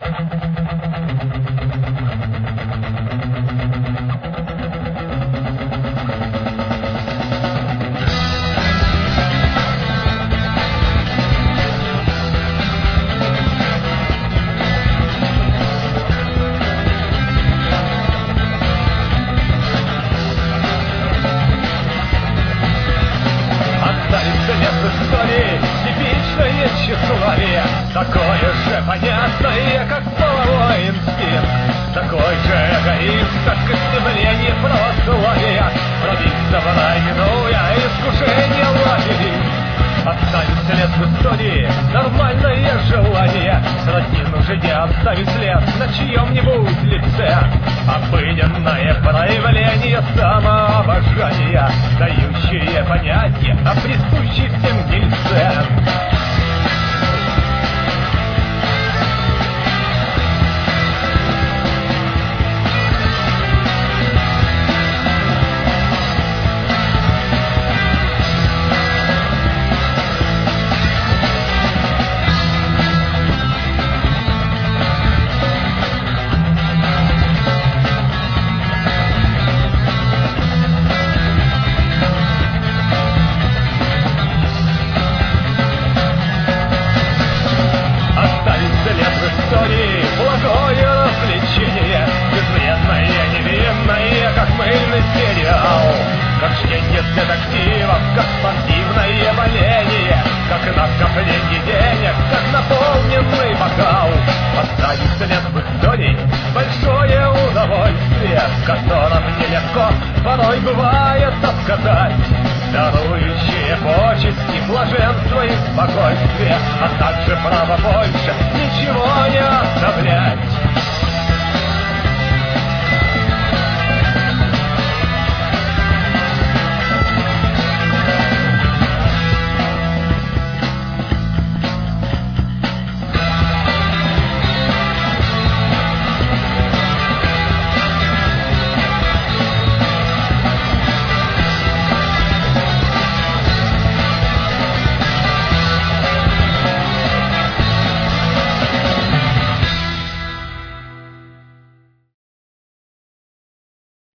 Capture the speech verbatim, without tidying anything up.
Типичное тщеславие, такое же понятное, как половой инстинкт, такой же эгоизм, как и стремление православия пробиться в рай, минуя искушение лабиринт. Оставить след в истории, нормальное желание родину жене оставить след на чьем-нибудь лице. Обыденное проявление самообожания, дающее понятие о присущей всем гильзе. Благое развлечение, безвредное, невинное, как мыльный сериал, как чтение детективов, как спортивное боление, как накопление денег, как наполненный бокал. Оставить след в истории — большое удовольствие, в котором нелегко порой бывает отказать. Дарующие почести, блаженство и спокойствие, а также право больше ничего